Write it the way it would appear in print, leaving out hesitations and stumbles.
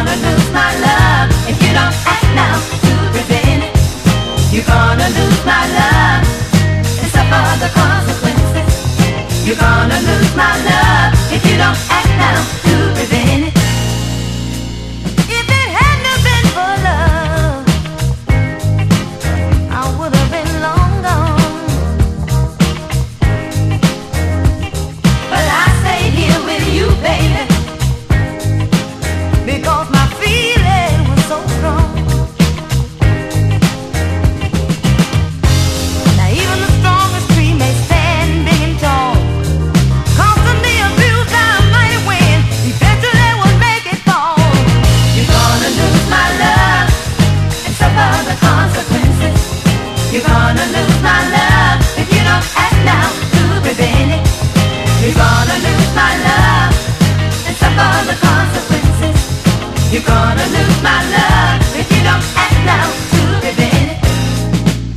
gonna lose my love if you don't act now to prevent it. You're gonna lose my love and suffer the consequences. You're gonna lose my love if you don't act now to prevent it. If it hadn't have been for love, I would have been long gone. But I stayed here with you, baby, because my feeling was so strong. Now even the strongest tree may stand big and tall. Constantly abused, I might win. Eventually we'll make it fall. You're gonna lose my love and suffer the consequences. You're gonna lose my love if you don't act now to prevent it. You're gonna lose my love and suffer the consequences. You're gonna lose my love